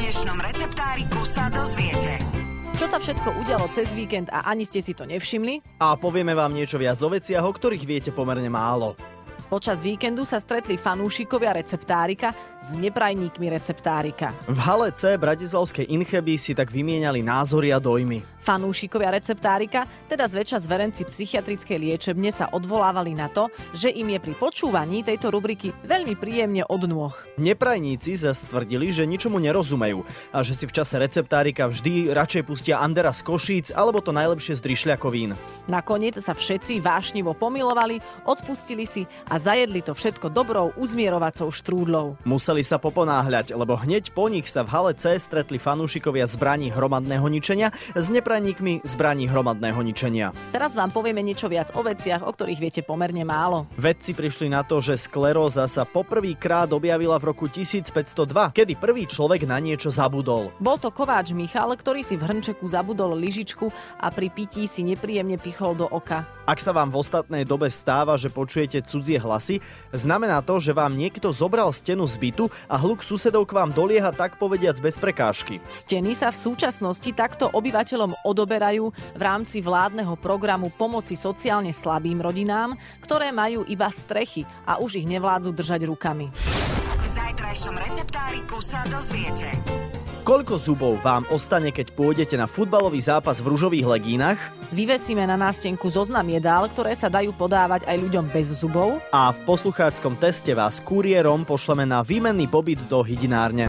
dnešnom receptáriku sa dozviete. Čo sa všetko udialo cez víkend a ani ste si to nevšimli? A povieme vám niečo viac o veciach, o ktorých viete pomerne málo. Počas víkendu sa stretli fanúšikovia receptárika s neprajníkmi receptárika. V hale C bratislavskej Incheby si tak vymieniali názory a dojmy. Fanúšikovia receptárika, teda zväčša zverenci psychiatrickej liečebne, sa odvolávali na to, že im je pri počúvaní tejto rubriky veľmi príjemne od nôh. Neprajníci zas tvrdili, že ničomu nerozumejú a že si v čase receptárika vždy radšej pustia Andera z Košíc alebo to najlepšie z Drišľakovín. Nakoniec sa všetci vášnivo pomilovali, odpustili si a zajedli to všetko dobrou uzmierovacou štrúdlou. Museli sa poponáhľať, lebo hneď po nich sa v hale C stretli fanúšikovia zbraní hromadného ničenia s neprajníkmi zbraní hromadného ničenia. Teraz vám povieme niečo viac o veciach, o ktorých viete pomerne málo. Vedci prišli na to, že skleróza sa poprvýkrát objavila v roku 1502, kedy prvý človek na niečo zabudol. Bol to kováč Michal, ktorý si v hrnčeku zabudol lyžičku a pri pití si nepríjemne pichol do oka. Ak sa vám v ostatnej dobe stáva, že počujete cudzie hlasy, znamená to, že vám niekto zobral stenu z bytu a hluk susedov k vám dolieha tak povediac bez prekážky. Steny sa v súčasnosti takto obyvateľom odoberajú v rámci vládneho programu pomoci sociálne slabým rodinám, ktoré majú iba strechy a už ich nevládzu držať rukami. V zajtrajšom receptáriku sa dozviete. Koľko zubov vám ostane, keď pôjdete na futbalový zápas v ružových legínach? Vyvesíme na nástenku zoznam jedál, ktoré sa dajú podávať aj ľuďom bez zubov. A v poslucháčskom teste vás kuriérom pošleme na výmenný pobyt do hydinárne.